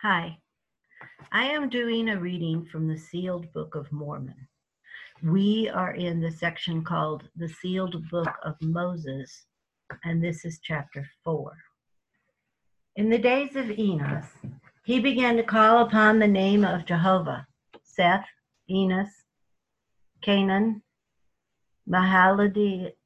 Hi, I am doing a reading from the Sealed Book of Mormon. We are in the section called the Sealed Book of Moses, and this is chapter 4. In the days of Enos, he began to call upon the name of Jehovah. Seth, Enos, Canaan, Mahalaleel,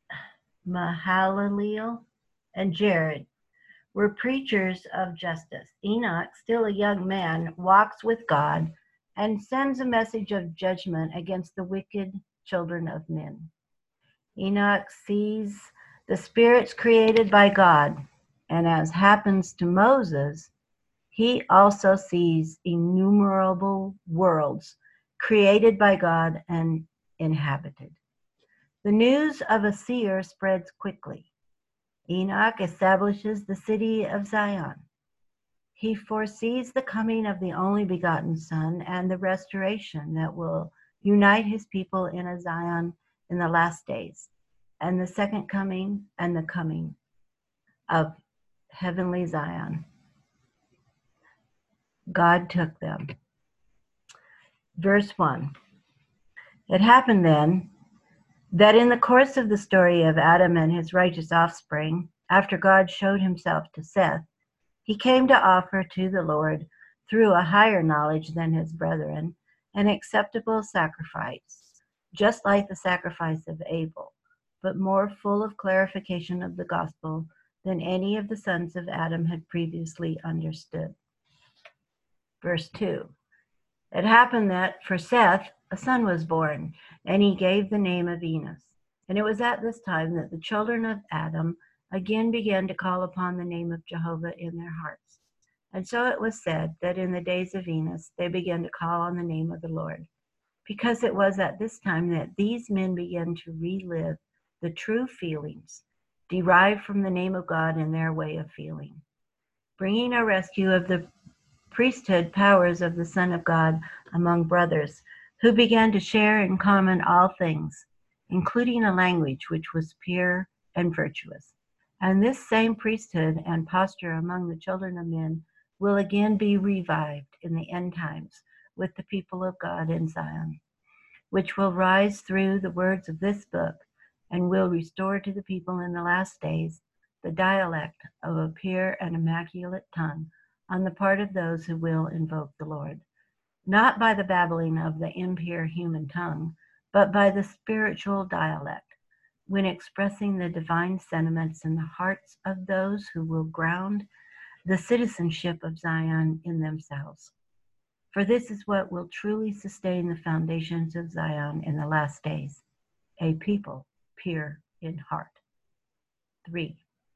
and Jared were preachers of justice. Enoch, still a young man, walks with God and sends a message of judgment against the wicked children of men. Enoch sees the spirits created by God, and as happens to Moses, he also sees innumerable worlds created by God and inhabited. The news of a seer spreads quickly. Enoch establishes the city of Zion. He foresees the coming of the only begotten Son and the restoration that will unite his people in a Zion in the last days, and the second coming and the coming of heavenly Zion. God took them. Verse 1. It happened then that in the course of the story of Adam and his righteous offspring, after God showed himself to Seth, he came to offer to the Lord, through a higher knowledge than his brethren, an acceptable sacrifice, just like the sacrifice of Abel, but more full of clarification of the gospel than any of the sons of Adam had previously understood. Verse 2. It happened that for Seth a son was born, and he gave the name of Enos. And it was at this time that the children of Adam again began to call upon the name of Jehovah in their hearts. And so it was said that in the days of Enos they began to call on the name of the Lord, because it was at this time that these men began to relive the true feelings derived from the name of God in their way of feeling, bringing a rescue of the priesthood powers of the Son of God among brothers, who began to share in common all things, including a language which was pure and virtuous. And this same priesthood and posture among the children of men will again be revived in the end times with the people of God in Zion, which will rise through the words of this book and will restore to the people in the last days the dialect of a pure and immaculate tongue on the part of those who will invoke the Lord, not by the babbling of the impure human tongue, but by the spiritual dialect, when expressing the divine sentiments in the hearts of those who will ground the citizenship of Zion in themselves. For this is what will truly sustain the foundations of Zion in the last days, a people pure in heart. 3.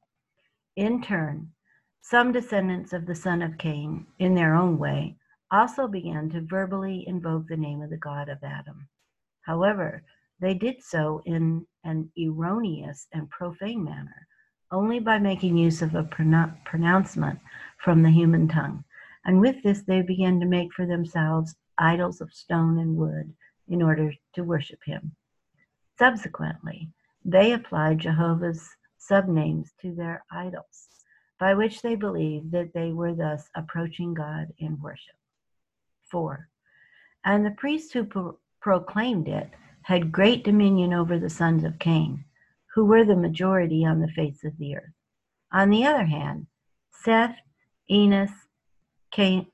In turn, some descendants of the son of Cain, in their own way, also began to verbally invoke the name of the God of Adam. However, they did so in an erroneous and profane manner, only by making use of a pronouncement from the human tongue. And with this they began to make for themselves idols of stone and wood in order to worship him. Subsequently, they applied Jehovah's subnames to their idols, by which they believed that they were thus approaching God in worship. 4. And the priests who proclaimed it had great dominion over the sons of Cain, who were the majority on the face of the earth. On the other hand, Seth, Enos, Canaan,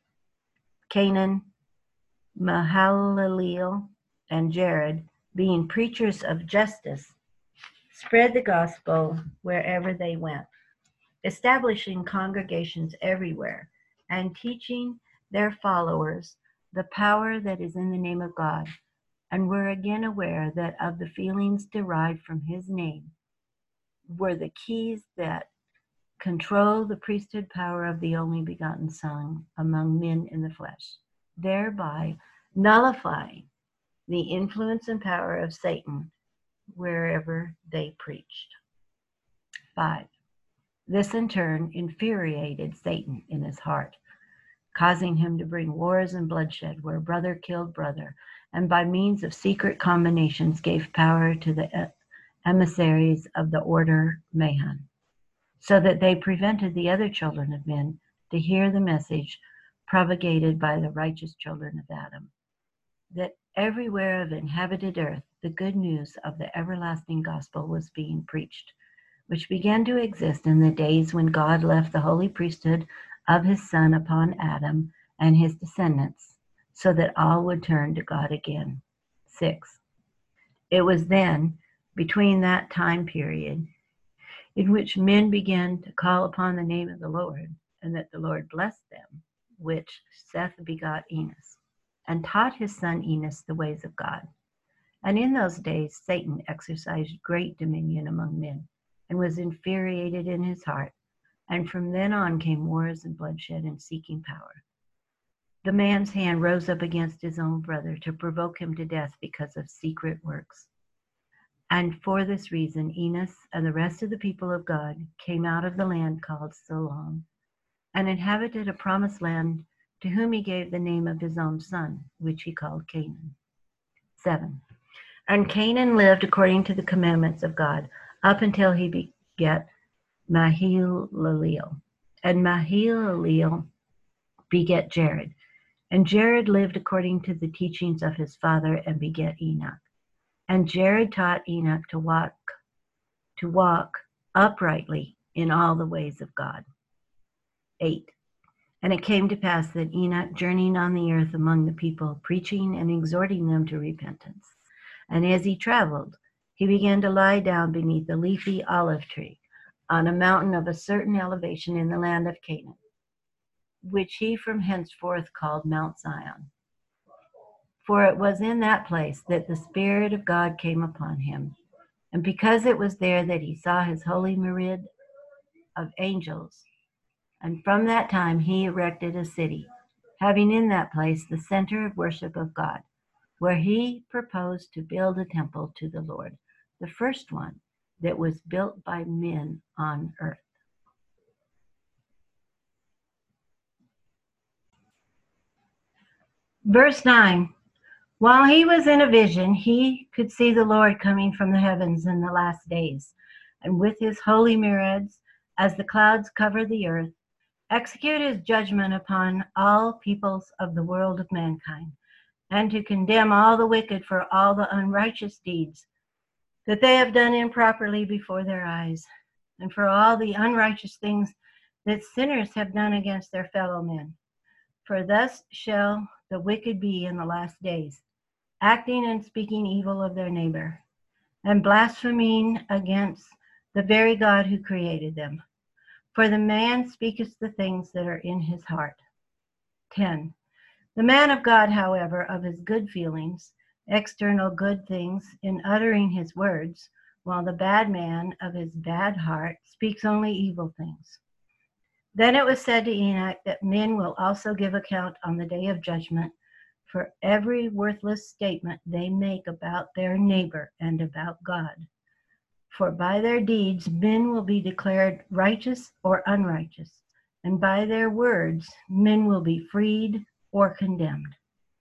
Mahalaleel, and Jared, being preachers of justice, spread the gospel wherever they went, establishing congregations everywhere and teaching their followers the power that is in the name of God, and were again aware that of the feelings derived from his name were the keys that control the priesthood power of the only begotten Son among men in the flesh, thereby nullifying the influence and power of Satan wherever they preached. 5. This in turn infuriated Satan in his heart, causing him to bring wars and bloodshed where brother killed brother, and by means of secret combinations gave power to the emissaries of the order Mahan, so that they prevented the other children of men to hear the message propagated by the righteous children of Adam, that everywhere of inhabited earth the good news of the everlasting gospel was being preached, which began to exist in the days when God left the holy priesthood of his Son upon Adam and his descendants, so that all would turn to God again. 6. It was then, between that time period, in which men began to call upon the name of the Lord, and that the Lord blessed them, which Seth begot Enos, and taught his son Enos the ways of God. And in those days Satan exercised great dominion among men, and was infuriated in his heart, and from then on came wars and bloodshed and seeking power. The man's hand rose up against his own brother to provoke him to death because of secret works. And for this reason Enos and the rest of the people of God came out of the land called Sodom, and inhabited a promised land, to whom he gave the name of his own son, which he called Canaan. 7. And Canaan lived according to the commandments of God, up until he begat Mahalaleel. And Mahalaleel begat Jared. And Jared lived according to the teachings of his father, and begat Enoch. And Jared taught Enoch to walk uprightly in all the ways of God. 8. And it came to pass that Enoch journeyed on the earth among the people, preaching and exhorting them to repentance. And as he traveled, he began to lie down beneath a leafy olive tree on a mountain of a certain elevation in the land of Canaan, which he from henceforth called Mount Zion. For it was in that place that the Spirit of God came upon him, and because it was there that he saw his holy myriad of angels. And from that time he erected a city, having in that place the center of worship of God, where he proposed to build a temple to the Lord, the first one that was built by men on earth. Verse 9. While he was in a vision, he could see the Lord coming from the heavens in the last days, and with his holy myriads, as the clouds cover the earth, execute his judgment upon all peoples of the world of mankind, and to condemn all the wicked for all the unrighteous deeds that they have done improperly before their eyes, and for all the unrighteous things that sinners have done against their fellow men. For thus shall the wicked be in the last days, acting and speaking evil of their neighbor, and blaspheming against the very God who created them. For the man speaketh the things that are in his heart. 10. The man of God, however, of his good feelings, external good things, in uttering his words, while the bad man of his bad heart speaks only evil things. Then it was said to Enoch that men will also give account on the day of judgment for every worthless statement they make about their neighbor and about God. For by their deeds men will be declared righteous or unrighteous, and by their words men will be freed or condemned.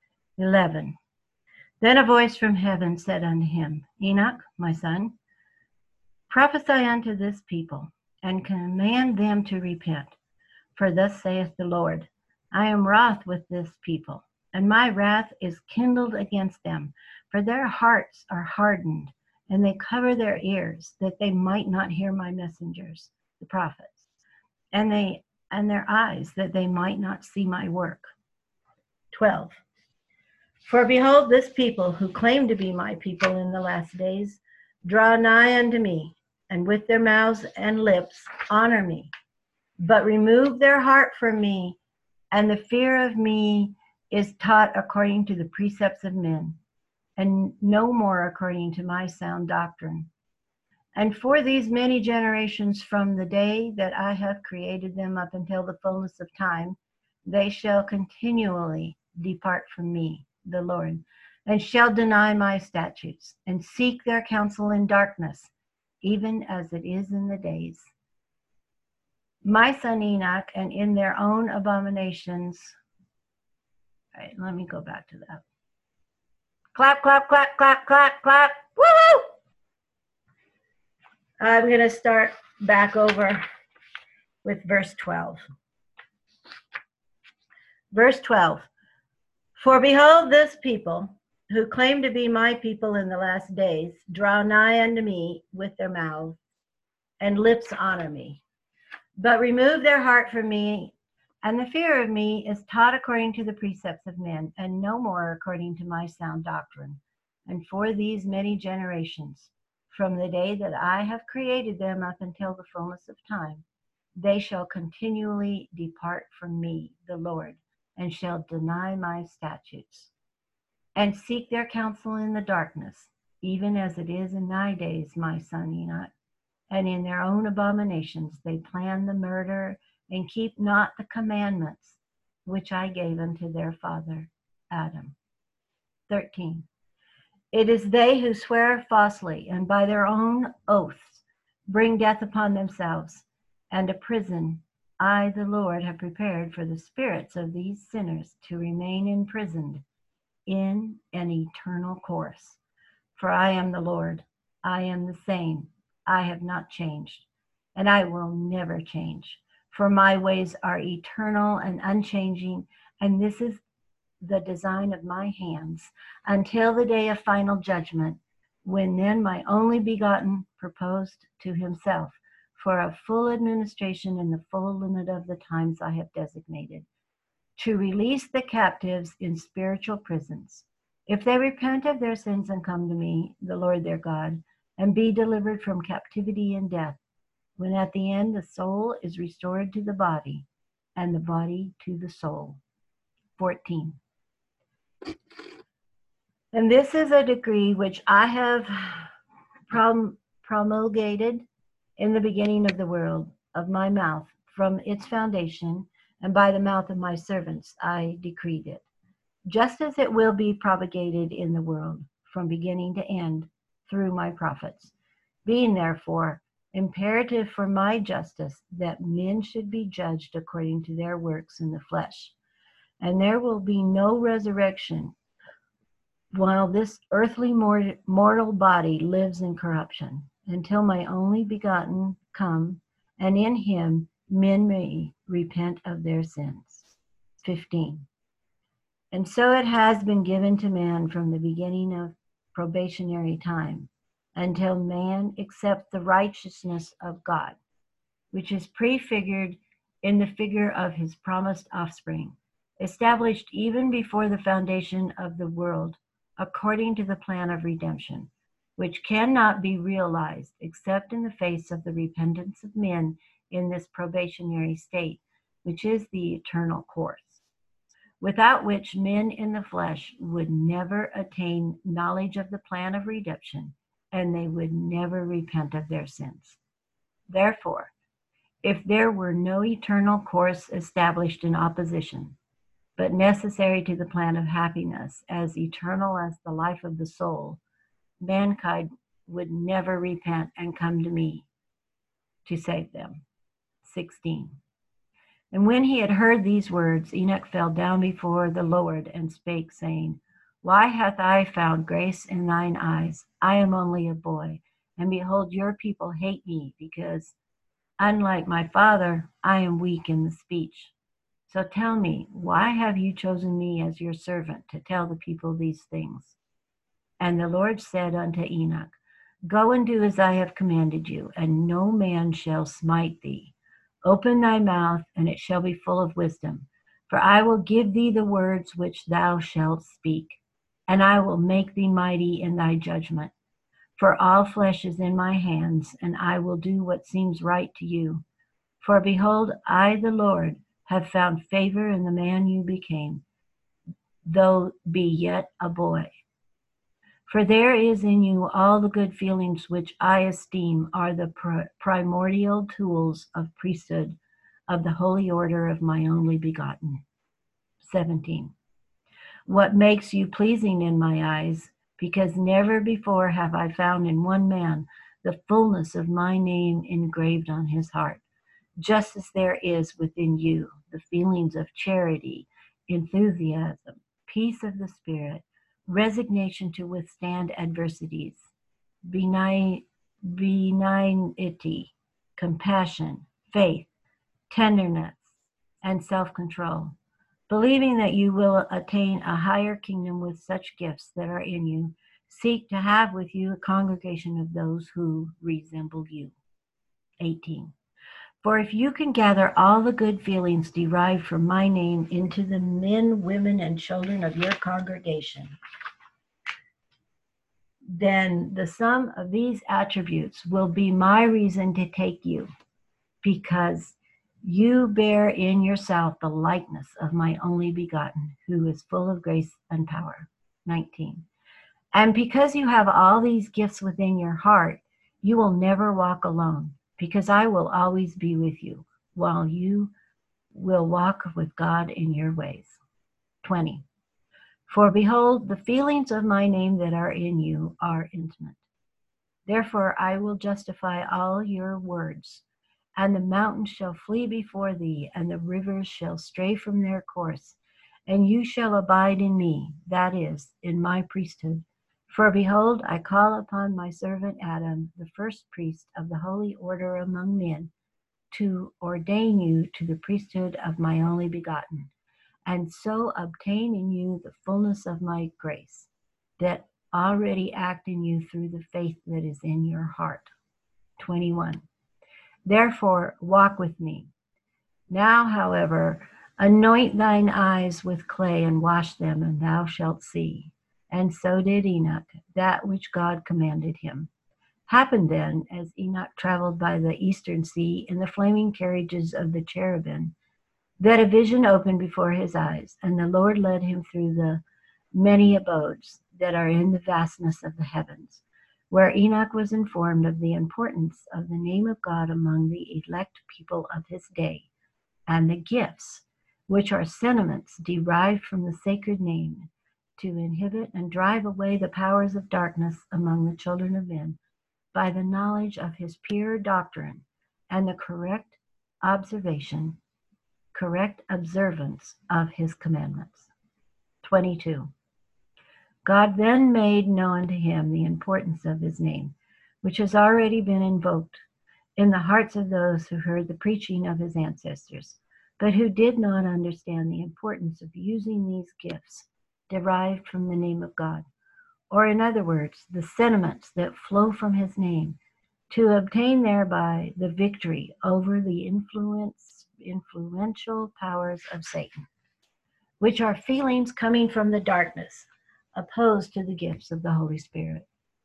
11. Then a voice from heaven said unto him, Enoch, my son, prophesy unto this people, and command them to repent. For thus saith the Lord, I am wroth with this people, and my wrath is kindled against them, for their hearts are hardened, and they cover their ears, that they might not hear my messengers, the prophets, and their eyes, that they might not see my work. 12. For behold, this people, who claim to be my people in the last days, draw nigh unto me, and with their mouths and lips honor me, but remove their heart from me, and the fear of me is taught according to the precepts of men, and no more according to my sound doctrine. And for these many generations from the day that I have created them up until the fullness of time, they shall continually depart from me, the Lord, and shall deny my statutes, and seek their counsel in darkness, even as it is in the days. My son Enoch, and in their own abominations. All right, let me go back to that. Clap, clap, clap, clap, clap, clap. Woo! I'm going to start back over with verse 12. Verse 12. For behold, this people, who claim to be my people in the last days, draw nigh unto me with their mouths, and lips honor me, but remove their heart from me, and the fear of me is taught according to the precepts of men, and no more according to my sound doctrine. And for these many generations, from the day that I have created them up until the fullness of time, they shall continually depart from me, the Lord, and shall deny my statutes, and seek their counsel in the darkness, even as it is in thy days, my son Enoch. And in their own abominations they plan the murder, and keep not the commandments which I gave unto their father Adam. 13. It is they who swear falsely, and by their own oaths bring death upon themselves, and a prison I, the Lord, have prepared for the spirits of these sinners to remain imprisoned in an eternal course. For I am the Lord, I am the same, I have not changed, and I will never change. For my ways are eternal and unchanging, and this is the design of my hands, until the day of final judgment, when then my only begotten proposed to himself for a full administration in the full limit of the times I have designated, to release the captives in spiritual prisons, if they repent of their sins and come to me, the Lord their God, and be delivered from captivity and death, when at the end the soul is restored to the body, and the body to the soul. 14. And this is a decree which I have promulgated in the beginning of the world, of my mouth, from its foundation, and by the mouth of my servants I decreed it, just as it will be propagated in the world from beginning to end through my prophets, being therefore imperative for my justice that men should be judged according to their works in the flesh. And there will be no resurrection while this earthly mortal body lives in corruption, until my only begotten come, and in him men may repent of their sins. 15. And so it has been given to man from the beginning of probationary time, until man accepts the righteousness of God, which is prefigured in the figure of his promised offspring, established even before the foundation of the world, according to the plan of redemption, which cannot be realized except in the face of the repentance of men in this probationary state, which is the eternal course, without which men in the flesh would never attain knowledge of the plan of redemption, and they would never repent of their sins. Therefore, if there were no eternal course established in opposition, but necessary to the plan of happiness, as eternal as the life of the soul, mankind would never repent and come to me to save them. 16. And when he had heard these words, Enoch fell down before the Lord and spake, saying, Why hath I found grace in thine eyes? I am only a boy, and behold, your people hate me, because, unlike my father, I am weak in the speech. So tell me, why have you chosen me as your servant to tell the people these things? And the Lord said unto Enoch, Go and do as I have commanded you, and no man shall smite thee. Open thy mouth, and it shall be full of wisdom. For I will give thee the words which thou shalt speak, and I will make thee mighty in thy judgment. For all flesh is in my hands, and I will do what seems right to you. For behold, I, the Lord, have found favor in the man you became, though be yet a boy. For there is in you all the good feelings which I esteem are the primordial tools of priesthood of the holy order of my only begotten. 17. What makes you pleasing in my eyes, because never before have I found in one man the fullness of my name engraved on his heart, just as there is within you the feelings of charity, enthusiasm, peace of the spirit, resignation to withstand adversities, benignity, compassion, faith, tenderness, and self-control. believing that you will attain a higher kingdom with such gifts that are in you, seek to have with you a congregation of those who resemble you. 18. For if you can gather all the good feelings derived from my name into the men, women, and children of your congregation, then the sum of these attributes will be my reason to take you, because you bear in yourself the likeness of my only begotten, who is full of grace and power. 19. And because you have all these gifts within your heart, you will never walk alone, because I will always be with you, while you will walk with God in your ways. 20. For behold, the feelings of my name that are in you are intimate. Therefore I will justify all your words, and the mountains shall flee before thee, and the rivers shall stray from their course, and you shall abide in me, that is, in my priesthood. For behold, I call upon my servant Adam, the first priest of the holy order among men, to ordain you to the priesthood of my only begotten, and so obtain in you the fullness of my grace, that already act in you through the faith that is in your heart. 21. Therefore, walk with me. Now, however, anoint thine eyes with clay and wash them, and thou shalt see. And so did Enoch, that which God commanded him. Happened then, as Enoch traveled by the eastern sea in the flaming carriages of the cherubim, that a vision opened before his eyes, and the Lord led him through the many abodes that are in the vastness of the heavens, where Enoch was informed of the importance of the name of God among the elect people of his day, and the gifts, which are sentiments derived from the sacred name, to inhibit and drive away the powers of darkness among the children of men by the knowledge of his pure doctrine and the correct observance of his commandments. 22. God then made known to him the importance of his name, which has already been invoked in the hearts of those who heard the preaching of his ancestors, but who did not understand the importance of using these gifts derived from the name of God, or in other words, the sentiments that flow from his name, to obtain thereby the victory over the influential powers of Satan, which are feelings coming from the darkness, opposed to the gifts of the Holy Spirit.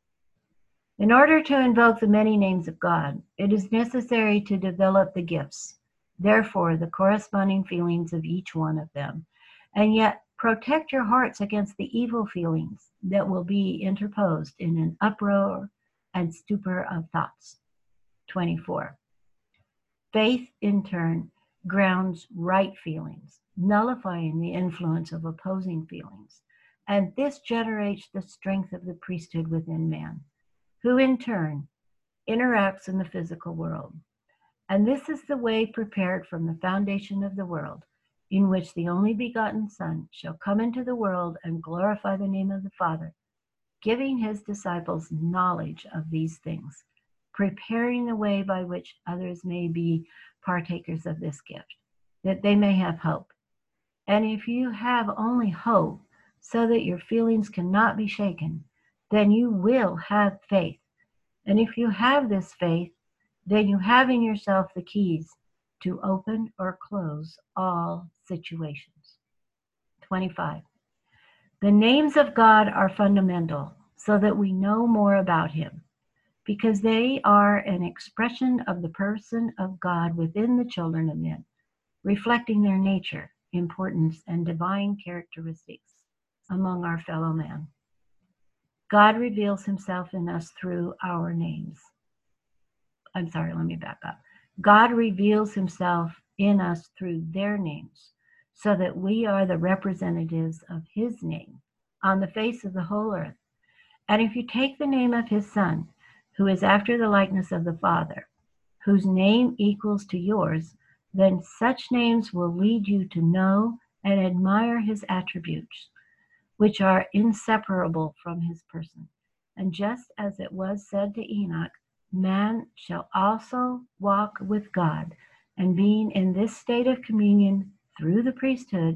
In order to invoke the many names of God, it is necessary to develop the gifts, therefore the corresponding feelings of each one of them, and yet protect your hearts against the evil feelings that will be interposed in an uproar and stupor of thoughts. 24. Faith, in turn, grounds right feelings, nullifying the influence of opposing feelings, and this generates the strength of the priesthood within man, who in turn interacts in the physical world. And this is the way prepared from the foundation of the world, in which the only begotten Son shall come into the world and glorify the name of the Father, giving his disciples knowledge of these things, preparing the way by which others may be partakers of this gift, that they may have hope. And if you have only hope, so that your feelings cannot be shaken, then you will have faith. And if you have this faith, then you have in yourself the keys to open or close all situations. 25. The names of God are fundamental, so that we know more about him, because they are an expression of the person of God within the children of men, reflecting their nature, importance, and divine characteristics among our fellow men. God reveals himself in us through our names. Let me back up. God reveals himself in us through their names, so that we are the representatives of his name on the face of the whole earth. And if you take the name of his Son, who is after the likeness of the Father, whose name equals to yours, then such names will lead you to know and admire his attributes, which are inseparable from his person. And just as it was said to Enoch, man shall also walk with God, and being in this state of communion through the priesthood,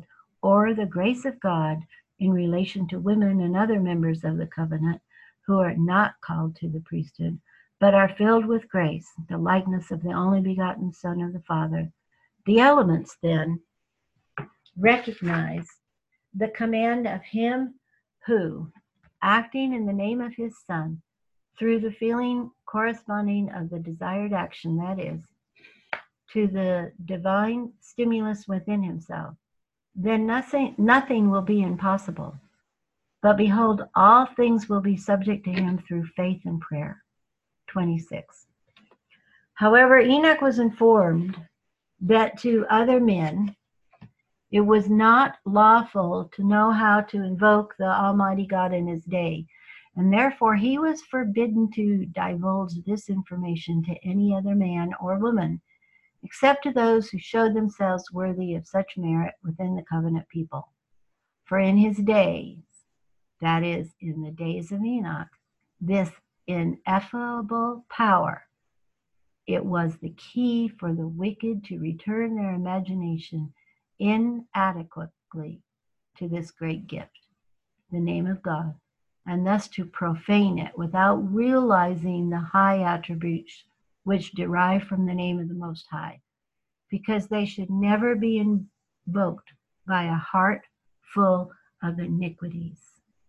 or the grace of God in relation to women and other members of the covenant who are not called to the priesthood, but are filled with grace, the likeness of the only begotten Son of the Father. The elements then recognize the command of him who, acting in the name of his Son, through the feeling corresponding of the desired action, that is, to the divine stimulus within himself, then nothing will be impossible. But behold, all things will be subject to him through faith and prayer. 26. However, Enoch was informed that to other men it was not lawful to know how to invoke the Almighty God in his day, and therefore he was forbidden to divulge this information to any other man or woman, except to those who showed themselves worthy of such merit within the covenant people. For in his days, that is, in the days of Enoch, this ineffable power, it was the key for the wicked to return their imagination inadequately to this great gift, the name of God, and thus to profane it without realizing the high attributes which derive from the name of the Most High, because they should never be invoked by a heart full of iniquities.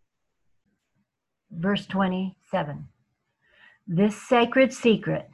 Verse 27. This sacred secret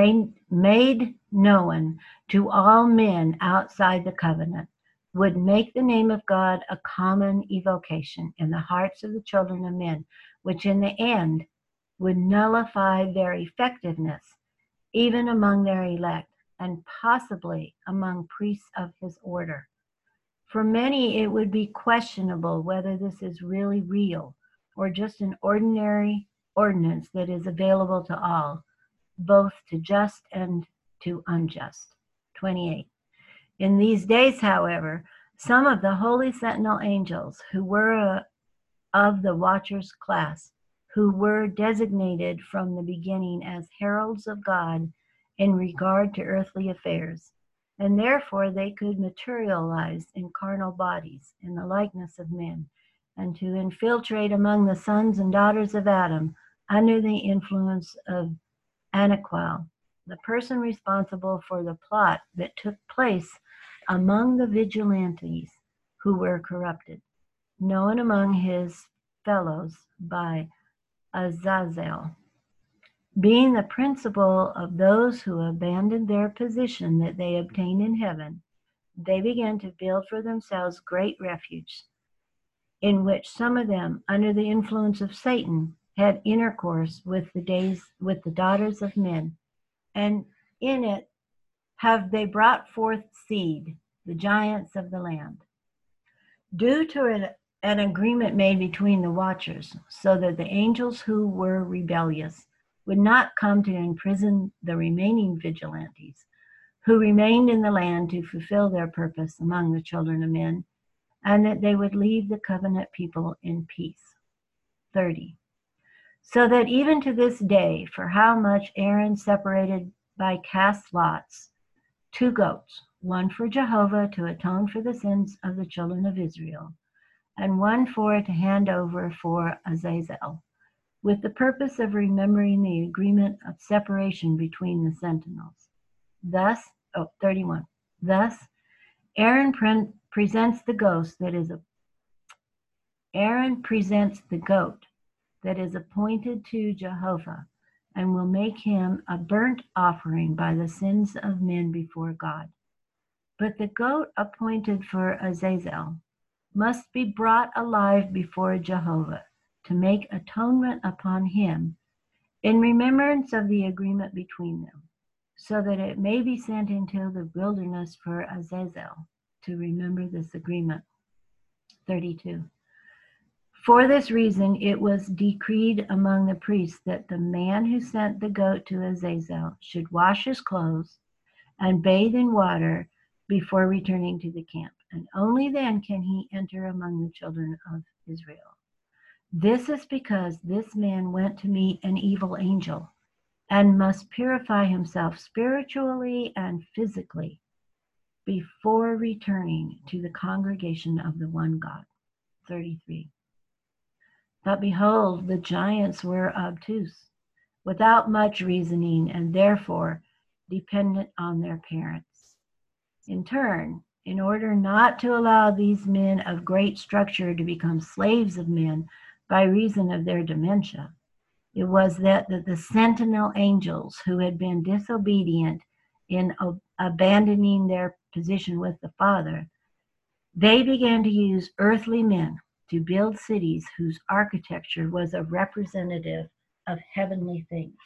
made known to all men outside the covenant would make the name of God a common evocation in the hearts of the children of men, which in the end would nullify their effectiveness even among their elect, and possibly among priests of his order. For many, it would be questionable whether this is really real or just an ordinary ordinance that is available to all, both to just and to unjust. 28. In these days, however, some of the holy sentinel angels who were of the watchers class, who were designated from the beginning as heralds of God in regard to earthly affairs, and therefore they could materialize in carnal bodies in the likeness of men, and to infiltrate among the sons and daughters of Adam under the influence of Anaquel, the person responsible for the plot that took place among the vigilantes who were corrupted, known among his fellows by Azazel. Being the principal of those who abandoned their position that they obtained in heaven, they began to build for themselves great refuge, in which some of them, under the influence of Satan, had intercourse with the daughters of men, and in it have they brought forth seed, the giants of the land. Due to an agreement made between the watchers, so that the angels who were rebellious would not come to imprison the remaining vigilantes, who remained in the land to fulfill their purpose among the children of men, and that they would leave the covenant people in peace. 30. So that even to this day, for how much Aaron separated by cast lots 2 goats, one for Jehovah to atone for the sins of the children of Israel, and one to hand over for Azazel, with the purpose of remembering the agreement of separation between the sentinels. Thus, 31. Thus, Aaron presents the goat that is appointed to Jehovah, and will make him a burnt offering by the sins of men before God. But the goat appointed for Azazel must be brought alive before Jehovah to make atonement upon him in remembrance of the agreement between them, so that it may be sent into the wilderness for Azazel to remember this agreement. 32. For this reason, it was decreed among the priests that the man who sent the goat to Azazel should wash his clothes and bathe in water before returning to the camp, and only then can he enter among the children of Israel. This is because this man went to meet an evil angel and must purify himself spiritually and physically. before returning to the congregation of the one God. 33. But behold, the giants were obtuse, without much reasoning, and therefore dependent on their parents. In turn, in order not to allow these men of great structure to become slaves of men by reason of their dementia, it was that the sentinel angels who had been disobedient in abandoning their position with the Father, they began to use earthly men to build cities whose architecture was a representative of heavenly things.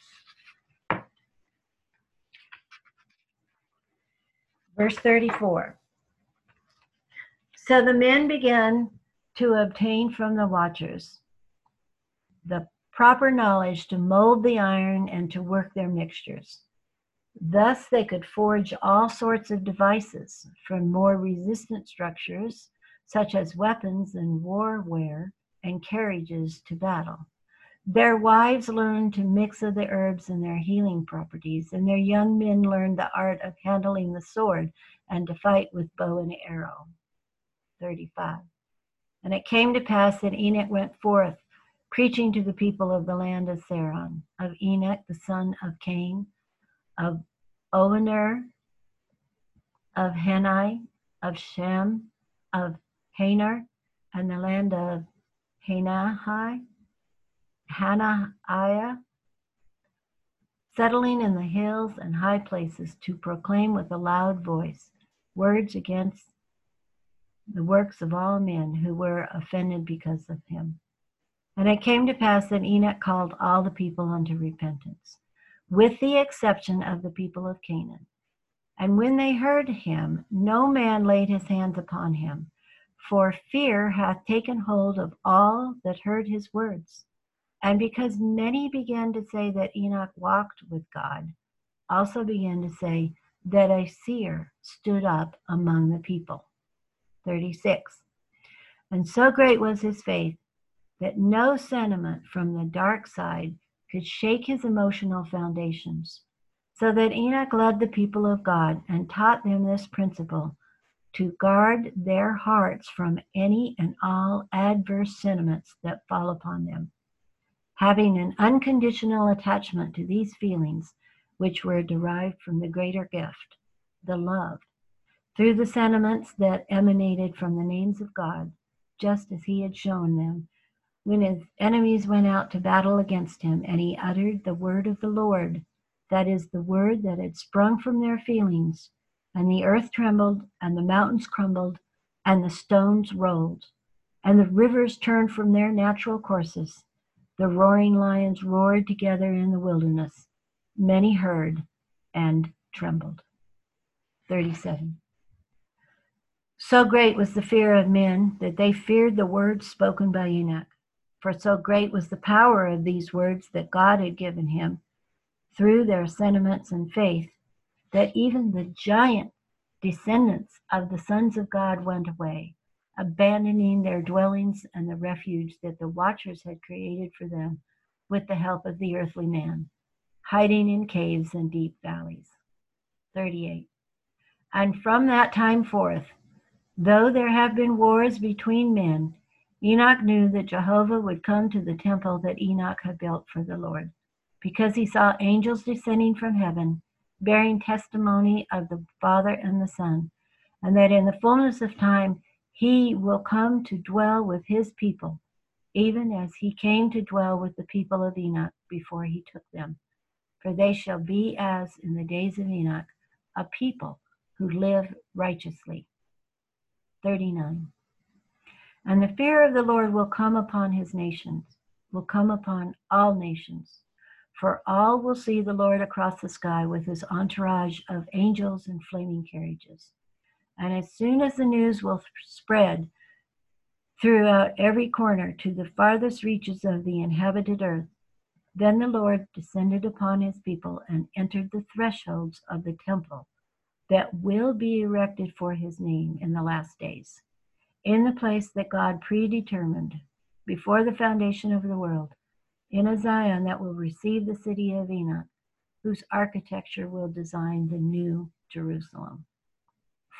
Verse 34. So the men began to obtain from the watchers the proper knowledge to mold the iron and to work their mixtures. Thus they could forge all sorts of devices, from more resistant structures, such as weapons and warware and carriages to battle. Their wives learned to mix of the herbs and their healing properties, and their young men learned the art of handling the sword and to fight with bow and arrow. 35. And it came to pass that Enoch went forth, preaching to the people of the land of Saron, of Enoch the son of Cain, of Oner, of Henai, of Shem, of Hanar, and the land of Hanaiah, settling in the hills and high places to proclaim with a loud voice words against the works of all men who were offended because of him. And it came to pass that Enoch called all the people unto repentance, with the exception of the people of Canaan. And when they heard him, no man laid his hands upon him, for fear hath taken hold of all that heard his words. And because many began to say that Enoch walked with God, also began to say that a seer stood up among the people. 36. And so great was his faith that no sentiment from the dark side could shake his emotional foundations, so that Enoch led the people of God and taught them this principle, to guard their hearts from any and all adverse sentiments that fall upon them, having an unconditional attachment to these feelings, which were derived from the greater gift, the love, through the sentiments that emanated from the names of God, just as he had shown them when his enemies went out to battle against him, and he uttered the word of the Lord, that is, the word that had sprung from their feelings, and the earth trembled, and the mountains crumbled, and the stones rolled, and the rivers turned from their natural courses. The roaring lions roared together in the wilderness. Many heard and trembled. 37. So great was the fear of men that they feared the words spoken by Enoch. For so great was the power of these words that God had given him through their sentiments and faith, that even the giant descendants of the sons of God went away, abandoning their dwellings and the refuge that the watchers had created for them with the help of the earthly man, hiding in caves and deep valleys. 38. And from that time forth, though there have been wars between men, Enoch knew that Jehovah would come to the temple that Enoch had built for the Lord, because he saw angels descending from heaven, bearing testimony of the Father and the Son, and that in the fullness of time he will come to dwell with his people, even as he came to dwell with the people of Enoch before he took them. For they shall be as in the days of Enoch, a people who live righteously. 39. And the fear of the Lord will come upon his nations, will come upon all nations. For all will see the Lord across the sky with his entourage of angels and flaming carriages. And as soon as the news will spread throughout every corner to the farthest reaches of the inhabited earth, then the Lord descended upon his people and entered the thresholds of the temple that will be erected for his name in the last days, in the place that God predetermined before the foundation of the world, in a Zion that will receive the city of Enoch, whose architecture will design the new Jerusalem.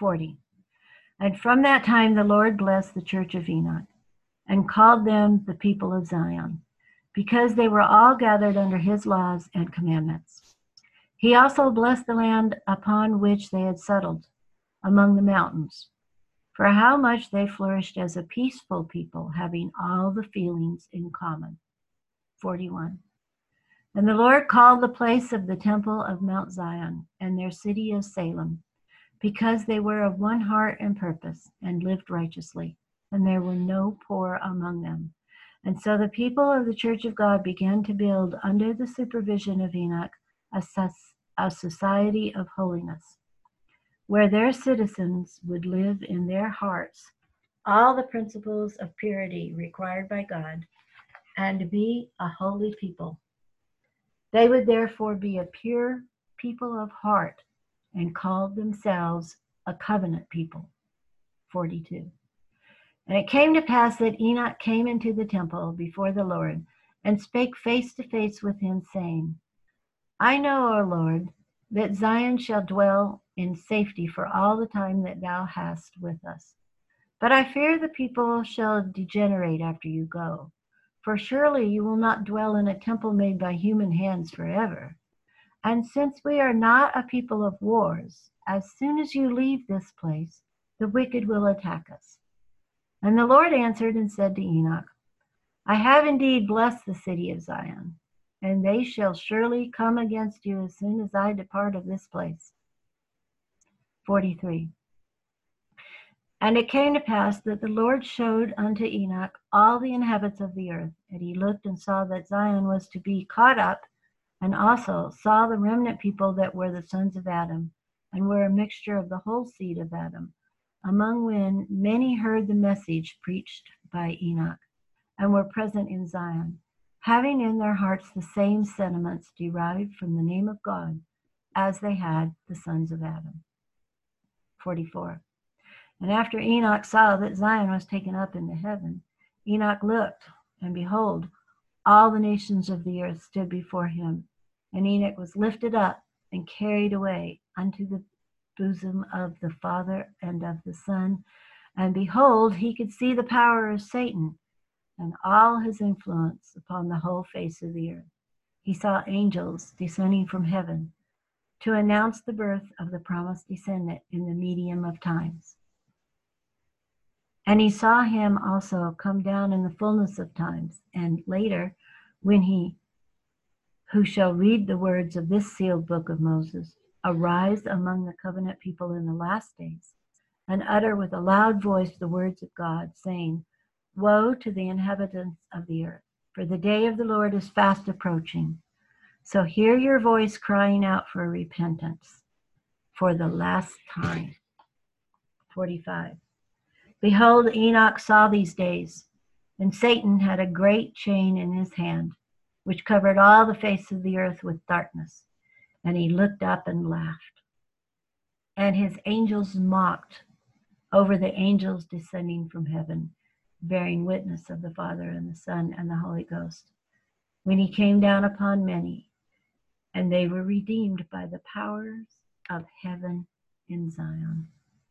40. And from that time the Lord blessed the church of Enoch and called them the people of Zion, because they were all gathered under his laws and commandments. He also blessed the land upon which they had settled among the mountains, for how much they flourished as a peaceful people, having all the feelings in common. 41. And the Lord called the place of the temple of Mount Zion, and their city of Salem, because they were of one heart and purpose, and lived righteously, and there were no poor among them. And so the people of the church of God began to build under the supervision of Enoch a society of holiness, where their citizens would live in their hearts all the principles of purity required by God, and be a holy people. They would therefore be a pure people of heart, and called themselves a covenant people. 42. And it came to pass that Enoch came into the temple before the Lord, and spake face to face with him, saying, I know, O Lord, that Zion shall dwell in safety for all the time that thou hast with us. But I fear the people shall degenerate after you go. For surely you will not dwell in a temple made by human hands forever. And since we are not a people of wars, as soon as you leave this place, the wicked will attack us. And the Lord answered and said to Enoch, I have indeed blessed the city of Zion, and they shall surely come against you as soon as I depart of this place. 43. And it came to pass that the Lord showed unto Enoch all the inhabitants of the earth, and he looked and saw that Zion was to be caught up, and also saw the remnant people that were the sons of Adam, and were a mixture of the whole seed of Adam, among when many heard the message preached by Enoch, and were present in Zion, having in their hearts the same sentiments derived from the name of God, as they had the sons of Adam. 44. And after Enoch saw that Zion was taken up into heaven, Enoch looked, and behold, all the nations of the earth stood before him. And Enoch was lifted up and carried away unto the bosom of the Father and of the Son. And behold, he could see the power of Satan and all his influence upon the whole face of the earth. He saw angels descending from heaven to announce the birth of the promised descendant in the medium of times. And he saw him also come down in the fullness of times, and later, when he who shall read the words of this sealed book of Moses arise among the covenant people in the last days, and utter with a loud voice the words of God, saying, Woe to the inhabitants of the earth, for the day of the Lord is fast approaching. So hear your voice crying out for repentance, for the last time. 45. Behold, Enoch saw these days, and Satan had a great chain in his hand, which covered all the face of the earth with darkness. And he looked up and laughed. And his angels mocked over the angels descending from heaven, bearing witness of the Father and the Son and the Holy Ghost, when he came down upon many, and they were redeemed by the powers of heaven in Zion.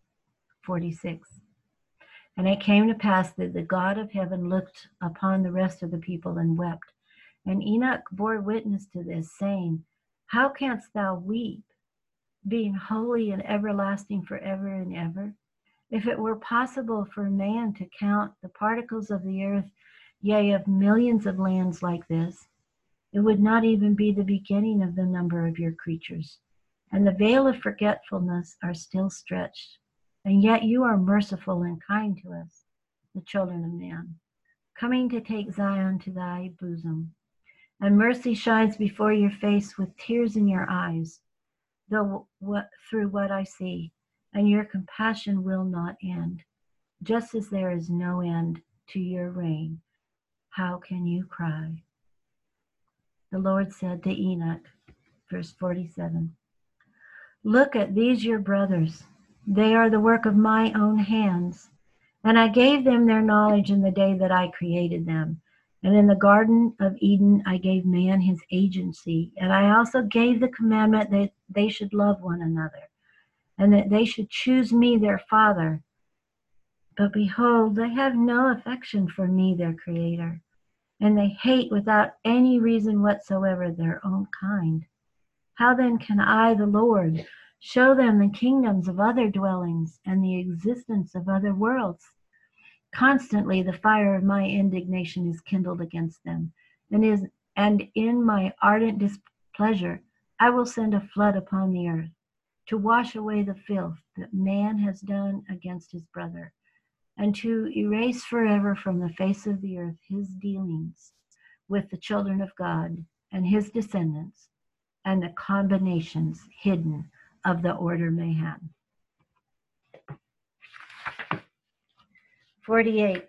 46. And it came to pass that the God of heaven looked upon the rest of the people and wept. And Enoch bore witness to this, saying, How canst thou weep, being holy and everlasting forever and ever? If it were possible for man to count the particles of the earth, yea, of millions of lands like this, it would not even be the beginning of the number of your creatures. And the veil of forgetfulness are still stretched. And yet you are merciful and kind to us, the children of man, coming to take Zion to thy bosom. And mercy shines before your face with tears in your eyes, through what I see, and your compassion will not end. Just as there is no end to your reign, how can you cry? The Lord said to Enoch, verse 47, Look at these your brothers. They are the work of my own hands. And I gave them their knowledge in the day that I created them. And in the Garden of Eden, I gave man his agency. And I also gave the commandment that they should love one another. and that they should choose me their father. But behold, they have no affection for me their Creator, and they hate without any reason whatsoever their own kind. How then can I, the Lord, show them the kingdoms of other dwellings and the existence of other worlds? Constantly the fire of my indignation is kindled against them, and in my ardent displeasure I will send a flood upon the earth, to wash away the filth that man has done against his brother, and to erase forever from the face of the earth his dealings with the children of God and his descendants, and the combinations hidden of the order Mahan. 48.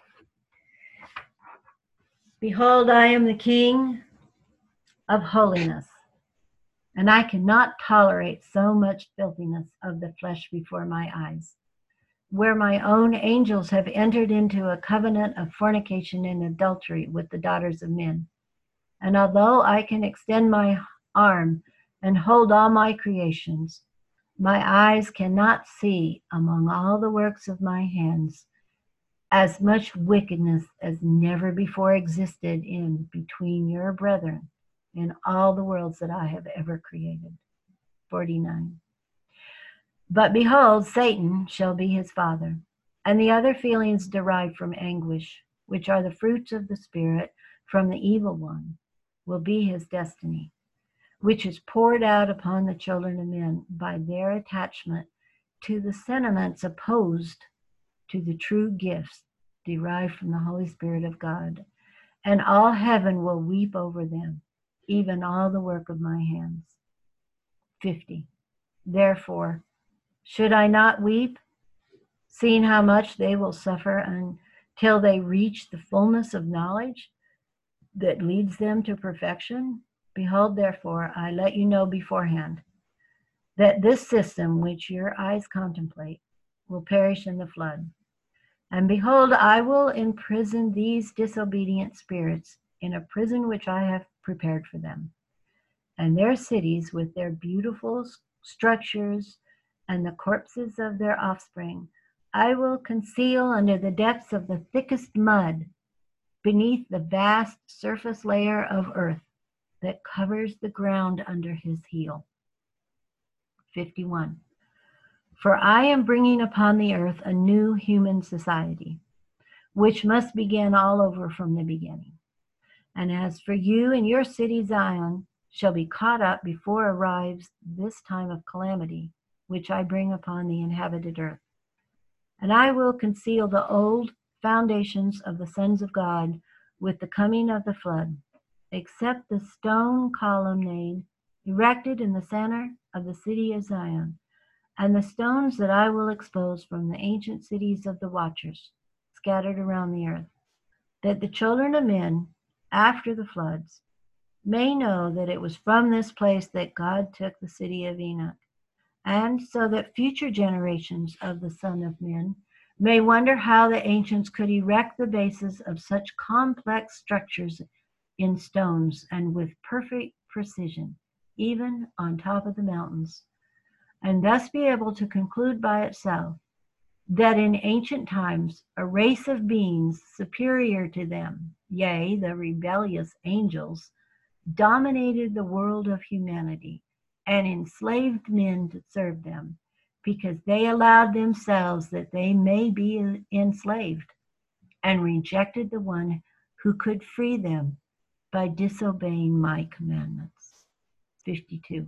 Behold, I am the King of holiness, and I cannot tolerate so much filthiness of the flesh before my eyes, where my own angels have entered into a covenant of fornication and adultery with the daughters of men. And although I can extend my arm and hold all my creations, my eyes cannot see among all the works of my hands as much wickedness as never before existed in between your brethren in all the worlds that I have ever created. 49. But behold, Satan shall be his father, and the other feelings derived from anguish, which are the fruits of the Spirit from the evil one, will be his destiny, which is poured out upon the children of men by their attachment to the sentiments opposed to the true gifts derived from the Holy Spirit of God. And all heaven will weep over them, even all the work of my hands. 50. Therefore, should I not weep, seeing how much they will suffer until they reach the fullness of knowledge that leads them to perfection? Behold, therefore, I let you know beforehand that this system which your eyes contemplate will perish in the flood. And behold, I will imprison these disobedient spirits in a prison which I have prepared for them. And their cities with their beautiful structures and the corpses of their offspring, I will conceal under the depths of the thickest mud, beneath the vast surface layer of earth that covers the ground under his heel. 51. For I am bringing upon the earth a new human society, which must begin all over from the beginning. And as for you and your city Zion shall be caught up before arrives this time of calamity, which I bring upon the inhabited earth. And I will conceal the old foundations of the sons of God with the coming of the flood, except the stone colonnade erected in the center of the city of Zion, and the stones that I will expose from the ancient cities of the watchers, scattered around the earth, that the children of men, after the floods, may know that it was from this place that God took the city of Enoch, and so that future generations of the Son of Men may wonder how the ancients could erect the bases of such complex structures in stones and with perfect precision, even on top of the mountains, and thus be able to conclude by itself that in ancient times a race of beings superior to them, yea, the rebellious angels, dominated the world of humanity and enslaved men to serve them, because they allowed themselves that they may be enslaved, and rejected the one who could free them by disobeying my commandments. 52.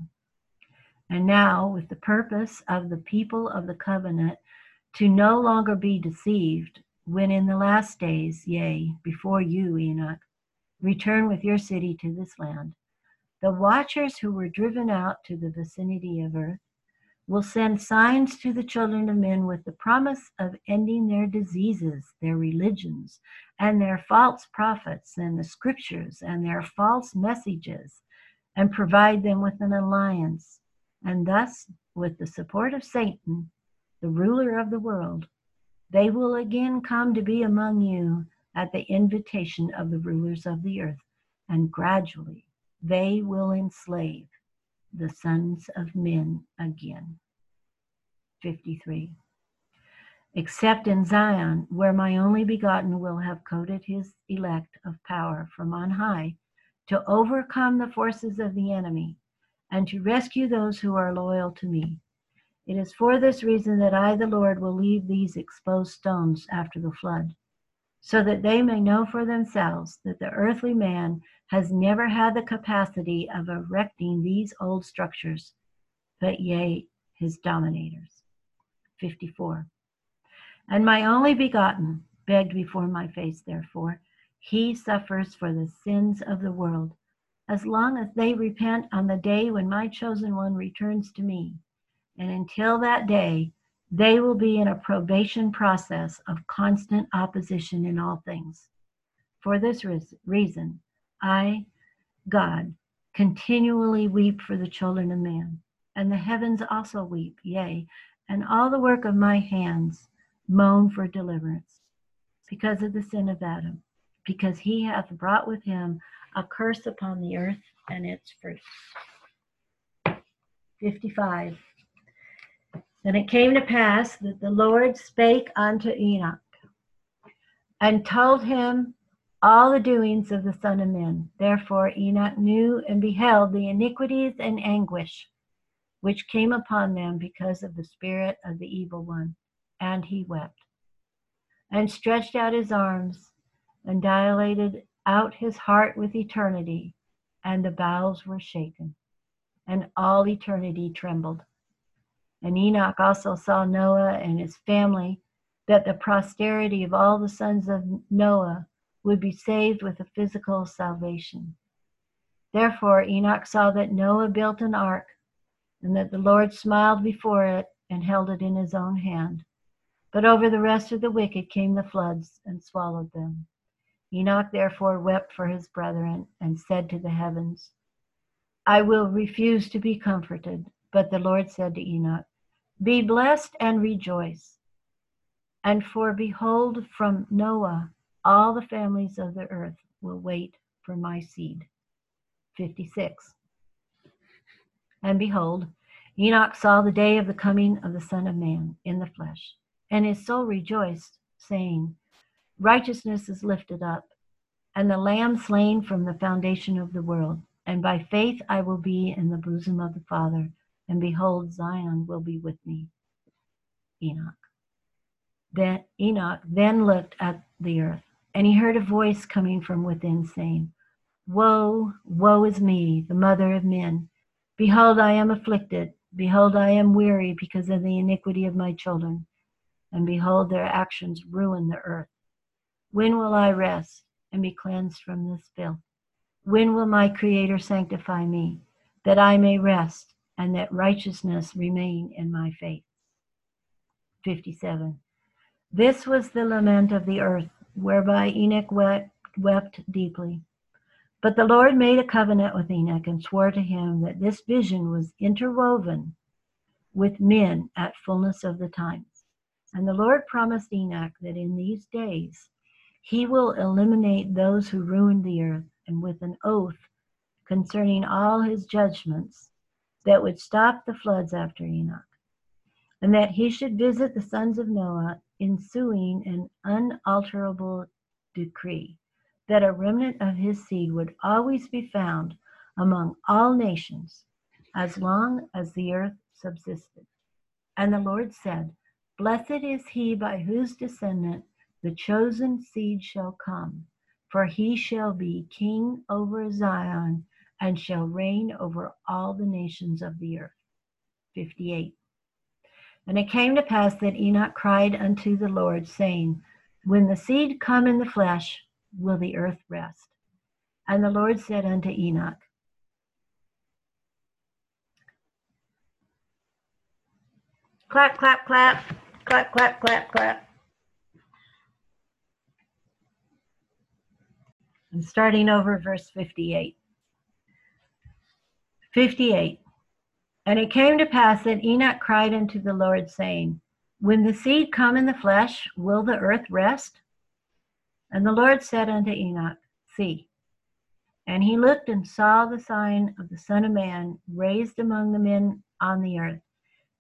And now, with the purpose of the people of the covenant to no longer be deceived, when in the last days, yea, before you, Enoch, return with your city to this land, the watchers who were driven out to the vicinity of earth will send signs to the children of men with the promise of ending their diseases, their religions, and their false prophets, and the scriptures, and their false messages, and provide them with an alliance. And thus, with the support of Satan, the ruler of the world, they will again come to be among you at the invitation of the rulers of the earth, and gradually they will enslave the sons of men again. 53. Except in Zion, where my only begotten will have coated his elect of power from on high, to overcome the forces of the enemy, and to rescue those who are loyal to me. It is for this reason that I, the Lord, will leave these exposed stones after the flood, so that they may know for themselves that the earthly man has never had the capacity of erecting these old structures, but yea, his dominators. 54. And my only begotten begged before my face, therefore, he suffers for the sins of the world, as long as they repent on the day when my chosen one returns to me. And until that day, they will be in a probation process of constant opposition in all things. For this reason, I, God, continually weep for the children of man, and the heavens also weep, yea, and all the work of my hands moan for deliverance, because of the sin of Adam, because he hath brought with him a curse upon the earth and its fruit. 55. And it came to pass that the Lord spake unto Enoch, and told him all the doings of the Son of Men. Therefore Enoch knew and beheld the iniquities and anguish which came upon them because of the spirit of the evil one. And he wept, and stretched out his arms, and dilated out his heart with eternity, and the bowels were shaken, and all eternity trembled. And Enoch also saw Noah and his family, that the posterity of all the sons of Noah would be saved with a physical salvation. Therefore Enoch saw that Noah built an ark, and that the Lord smiled before it and held it in his own hand. But over the rest of the wicked came the floods and swallowed them. Enoch therefore wept for his brethren, and said to the heavens, I will refuse to be comforted. But the Lord said to Enoch, Be blessed and rejoice. And for behold, from Noah all the families of the earth will wait for my seed. 56. And behold, Enoch saw the day of the coming of the Son of Man in the flesh, and his soul rejoiced, saying, Righteousness is lifted up, and the Lamb slain from the foundation of the world. And by faith I will be in the bosom of the Father, and behold, Zion will be with me. Enoch. Then Enoch then looked at the earth, and he heard a voice coming from within, saying, Woe, woe is me, the mother of men. Behold, I am afflicted. Behold, I am weary because of the iniquity of my children. And behold, their actions ruin the earth. When will I rest and be cleansed from this filth? When will my Creator sanctify me, that I may rest, and that righteousness remain in my faith? 57. This was the lament of the earth, whereby Enoch wept deeply. But the Lord made a covenant with Enoch, and swore to him that this vision was interwoven with men at fullness of the times. And the Lord promised Enoch that in these days he will eliminate those who ruined the earth, and with an oath concerning all his judgments that would stop the floods after Enoch, and that he should visit the sons of Noah, ensuing an unalterable decree, that a remnant of his seed would always be found among all nations, as long as the earth subsisted. And the Lord said, Blessed is he by whose descendant the chosen seed shall come, for he shall be king over Zion, and shall reign over all the nations of the earth. 58. And it came to pass that Enoch cried unto the Lord, saying, When the seed come in the flesh, will the earth rest? And the Lord said unto Enoch, Clap, clap, clap, clap, clap, clap, clap. I'm starting over verse 58. 58. And it came to pass that Enoch cried unto the Lord, saying, When the seed come in the flesh, will the earth rest? And the Lord said unto Enoch, See. And he looked and saw the sign of the Son of Man raised among the men on the earth.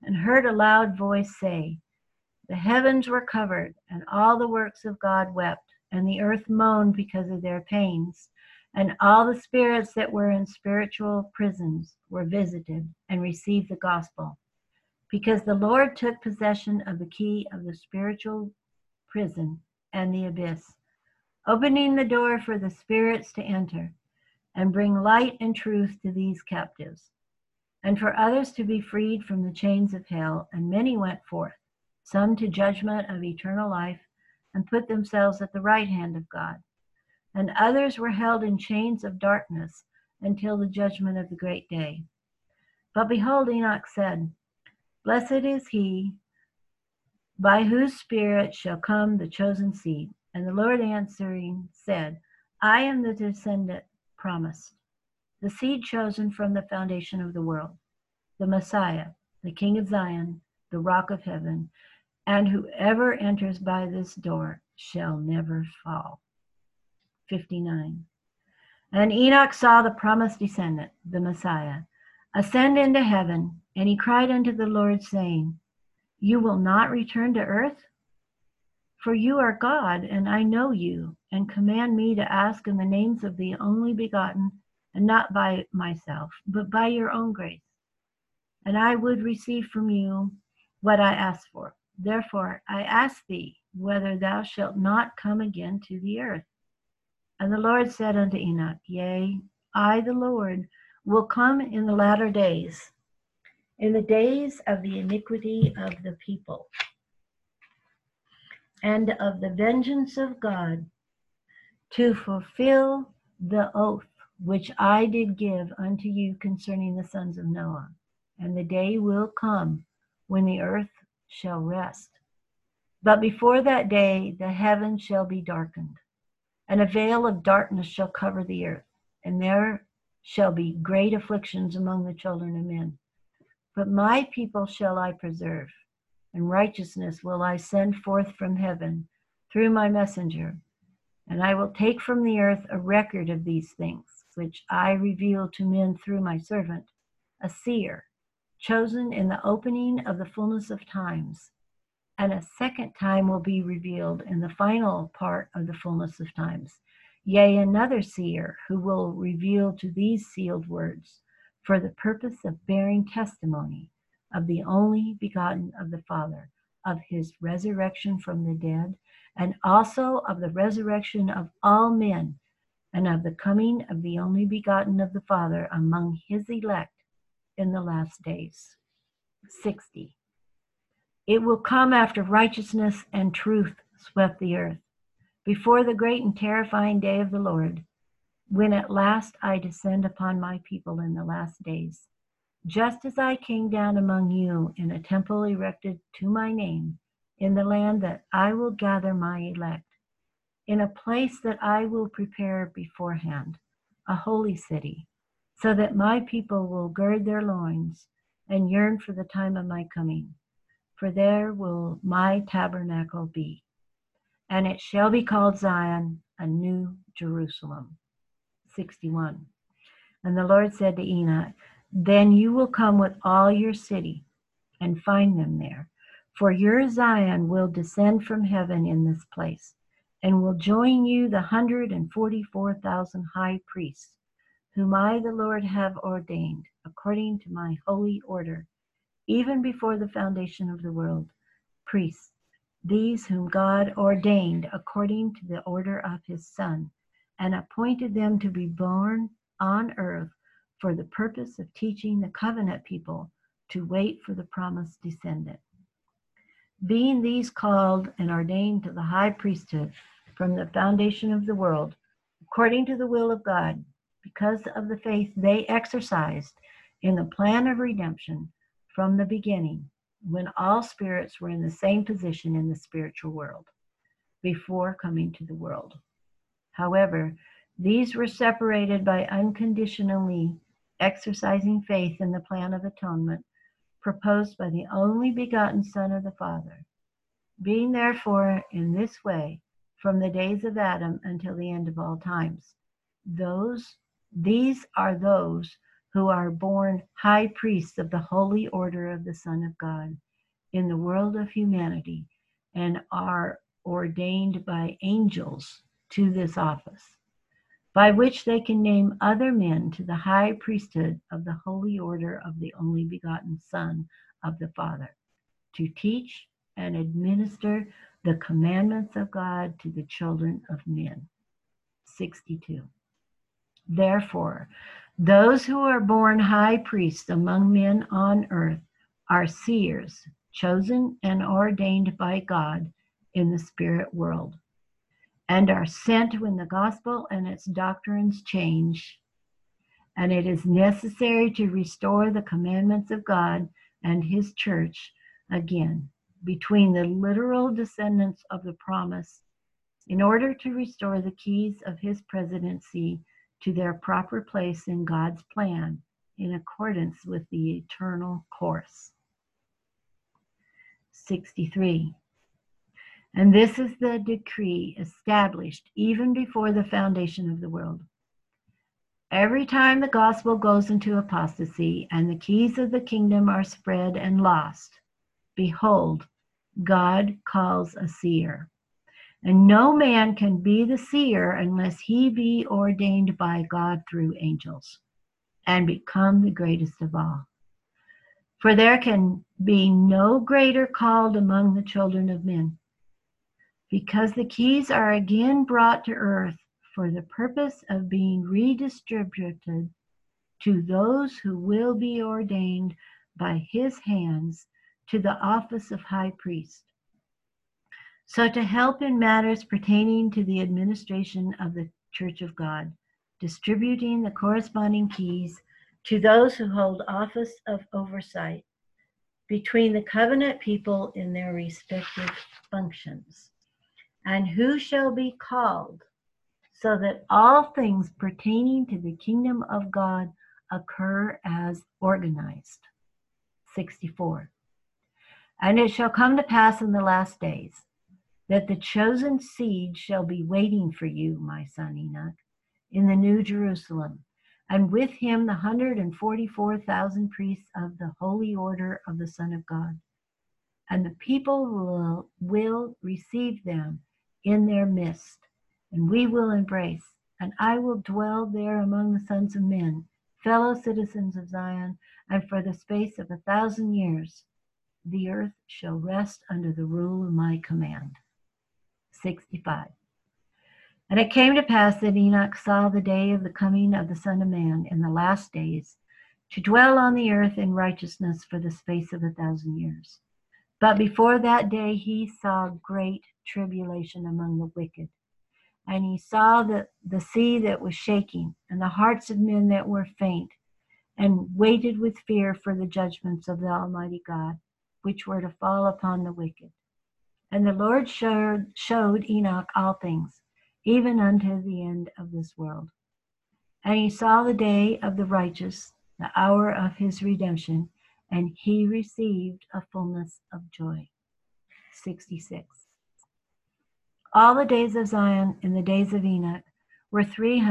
and heard a loud voice say, "The heavens were covered, and all the works of God wept, and the earth moaned because of their pains, and all the spirits that were in spiritual prisons were visited and received the gospel, because the Lord took possession of the key of the spiritual prison and the abyss, opening the door for the spirits to enter and bring light and truth to these captives, and for others to be freed from the chains of hell. And many went forth, some to judgment of eternal life, and put themselves at the right hand of God. And others were held in chains of darkness until the judgment of the great day. But behold, Enoch said, Blessed is he by whose spirit shall come the chosen seed. And the Lord answering said, I am the descendant promised, the seed chosen from the foundation of the world, the Messiah, the King of Zion, the Rock of heaven, and whoever enters by this door shall never fall. 59. And Enoch saw the promised descendant, the Messiah, ascend into heaven, and he cried unto the Lord, saying, You will not return to earth? For you are God, and I know you, and command me to ask in the names of the only begotten, and not by myself, but by your own grace. And I would receive from you what I ask for. Therefore I ask thee whether thou shalt not come again to the earth. And the Lord said unto Enoch, Yea, I, the Lord, will come in the latter days, in the days of the iniquity of the people, and of the vengeance of God, to fulfill the oath which I did give unto you concerning the sons of Noah. And the day will come when the earth shall rest. But before that day the heavens shall be darkened, and a veil of darkness shall cover the earth, and there shall be great afflictions among the children of men. But my people shall I preserve, and righteousness will I send forth from heaven through my messenger. And I will take from the earth a record of these things, which I reveal to men through my servant, a seer, chosen in the opening of the fullness of times. And a second time will be revealed in the final part of the fullness of times. Yea, another seer who will reveal to these sealed words, for the purpose of bearing testimony of the only begotten of the Father, of his resurrection from the dead, and also of the resurrection of all men, and of the coming of the only begotten of the Father among his elect in the last days. 60. It will come after righteousness and truth swept the earth, before the great and terrifying day of the Lord, when at last I descend upon my people in the last days, just as I came down among you in a temple erected to my name, in the land that I will gather my elect, in a place that I will prepare beforehand, a holy city, so that my people will gird their loins and yearn for the time of my coming. For there will my tabernacle be, and it shall be called Zion, a new Jerusalem. 61. And the Lord said to Enoch, Then you will come with all your city and find them there, for your Zion will descend from heaven in this place, and will join you the 144,000 high priests, whom I, the Lord, have ordained, according to my holy order, even before the foundation of the world, priests, these whom God ordained according to the order of his Son, and appointed them to be born on earth for the purpose of teaching the covenant people to wait for the promised descendant. Being these called and ordained to the high priesthood from the foundation of the world, according to the will of God, because of the faith they exercised in the plan of redemption from the beginning, when all spirits were in the same position in the spiritual world, before coming to the world. However, these were separated by unconditionally exercising faith in the plan of atonement proposed by the only begotten Son of the Father. Being therefore in this way from the days of Adam until the end of all times, these are those who are born high priests of the holy order of the Son of God in the world of humanity, and are ordained by angels to this office, by which they can name other men to the high priesthood of the holy order of the only begotten Son of the Father, to teach and administer the commandments of God to the children of men. 62. Therefore, those who are born high priests among men on earth are seers, chosen and ordained by God in the spirit world, and are sent when the gospel and its doctrines change, and it is necessary to restore the commandments of God and his church again between the literal descendants of the promise, in order to restore the keys of his presidency to their proper place in God's plan in accordance with the eternal course. 63. And this is the decree established even before the foundation of the world. Every time the gospel goes into apostasy and the keys of the kingdom are spread and lost, behold, God calls a seer. And no man can be the seer unless he be ordained by God through angels and become the greatest of all. For there can be no greater called among the children of men, because the keys are again brought to earth for the purpose of being redistributed to those who will be ordained by his hands to the office of high priest. So to help in matters pertaining to the administration of the Church of God, distributing the corresponding keys to those who hold office of oversight between the covenant people in their respective functions, and who shall be called, so that all things pertaining to the kingdom of God occur as organized. 64. And it shall come to pass in the last days that the chosen seed shall be waiting for you, my son Enoch, in the New Jerusalem, and with him the 144,000 priests of the holy order of the Son of God. And the people will receive them in their midst, and we will embrace, and I will dwell there among the sons of men, fellow citizens of Zion, and for the space of 1,000 years the earth shall rest under the rule of my command. 65. And it came to pass that Enoch saw the day of the coming of the Son of Man in the last days, to dwell on the earth in righteousness for the space of 1,000 years. But before that day he saw great tribulation among the wicked. And he saw the sea that was shaking, and the hearts of men that were faint, and waited with fear for the judgments of the Almighty God, which were to fall upon the wicked. And the Lord showed Enoch all things, even unto the end of this world. And he saw the day of the righteous, the hour of his redemption, and he received a fullness of joy. 66. All the days of Zion in the days of Enoch were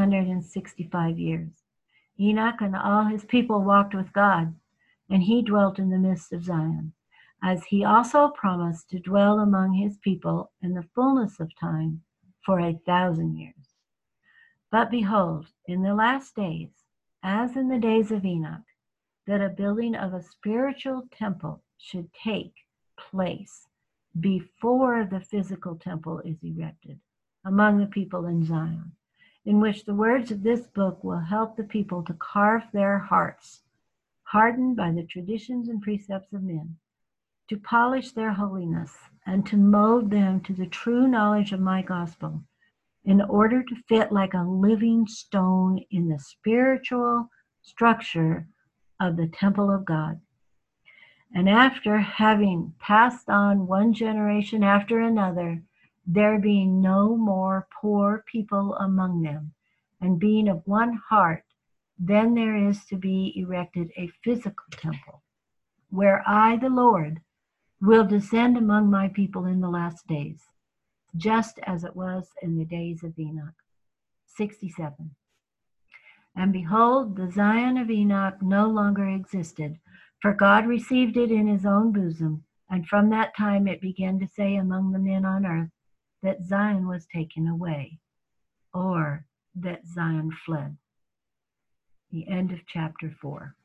365 years. Enoch and all his people walked with God, and he dwelt in the midst of Zion, as he also promised to dwell among his people in the fullness of time for 1,000 years. But behold, in the last days, as in the days of Enoch, that a building of a spiritual temple should take place before the physical temple is erected among the people in Zion, in which the words of this book will help the people to carve their hearts, hardened by the traditions and precepts of men, to polish their holiness, and to mold them to the true knowledge of my gospel, in order to fit like a living stone in the spiritual structure of the temple of God. And after having passed on one generation after another, there being no more poor people among them, and being of one heart, then there is to be erected a physical temple, where I, the Lord, will descend among my people in the last days, just as it was in the days of Enoch. 67. And behold, the Zion of Enoch no longer existed, for God received it in his own bosom, and from that time it began to say among the men on earth that Zion was taken away, or that Zion fled. The end of chapter 4.